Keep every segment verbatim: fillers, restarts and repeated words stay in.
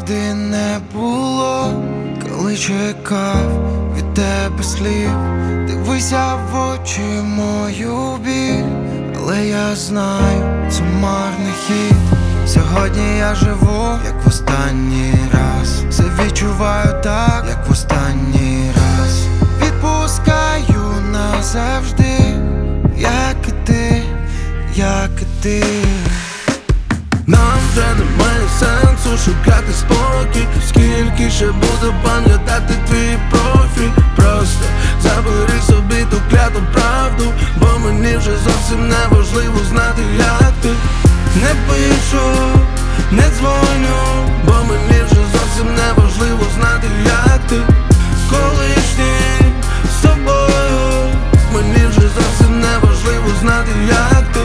правди не було, коли чекав від тебе слів. Дивися в очі мою біль, але я знаю, це марний хід. Сьогодні я живу, як в останній раз. Все відчуваю так, як в останній раз. Відпускаю назавжди, як і ти, як і ти. Нам вже немає сенсу шукати спокій. Скільки ще буду пам'ятати твій профіль. Просто забери собі ту кляту правду, бо мені вже зовсім не важливо знати, як ти. Не пишу, не дзвоню, бо мені вже зовсім не важливо знати, як ти. Колишній з тобою, мені вже зовсім не важливо знати, як ти.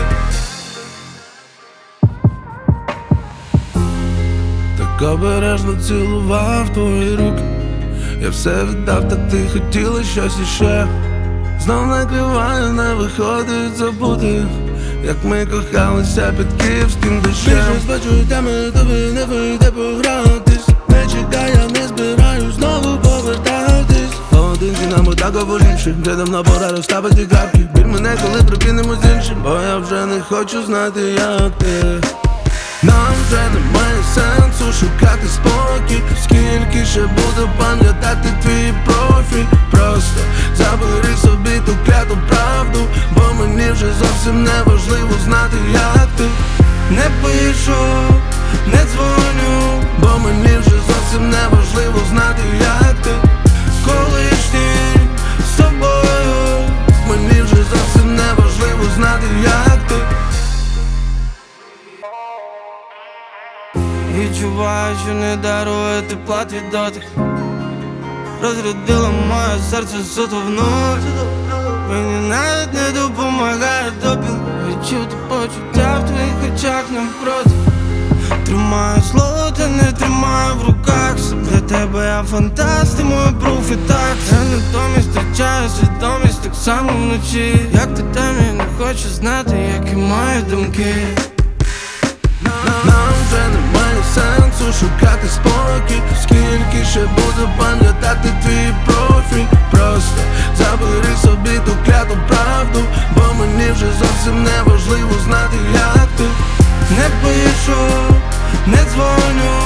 Так обережно цілував твої руки. Я все віддав, та ти хотіла щось іще. Знов накриваю, не виходить забути, як ми кохалися під київським дощем. Більше збачу теми, тобі не вийде погратись. Не чекай, я не збираюсь знову повертатись. Поодинці нам однаково ліпше, де давно пора розставити крапки. Біль мене, коли прокинемось з іншим, бо я вже не хочу знати, як ти. Нам вже немає сенсу шукати спокій. Скільки ще буду пам'ятати твій профіль. Просто забери собі ту кляту правду, бо мені вже зовсім не важливо знати, як ти. Не пишу, не дзвоню, бо мені вже зовсім не важливо знати, як ти. Колишній з тобою, мені вже зовсім не важливо знати, як ти. Відчуваю, що не дарує тепла твій дотик. Розрядила моє серце суто внутрь. Мені навіть не допомагає допінг. Відчути почуття в твоїх очах навпроти. Тримаю слово, та не тримаю в руках. Для тебе я фантаст, і мой пруф і так. Я натомість втрачаю свідомість так само вночі. Як ти там, я не хочу знати, які мої думки. Нам вже немає сенсу шукати спокій. Скільки ще буду пам'ятати твій профіль. Просто забери собі ту кляту правду, бо мені вже зовсім не важливо знати, як ти. Не пишу, не дзвоню,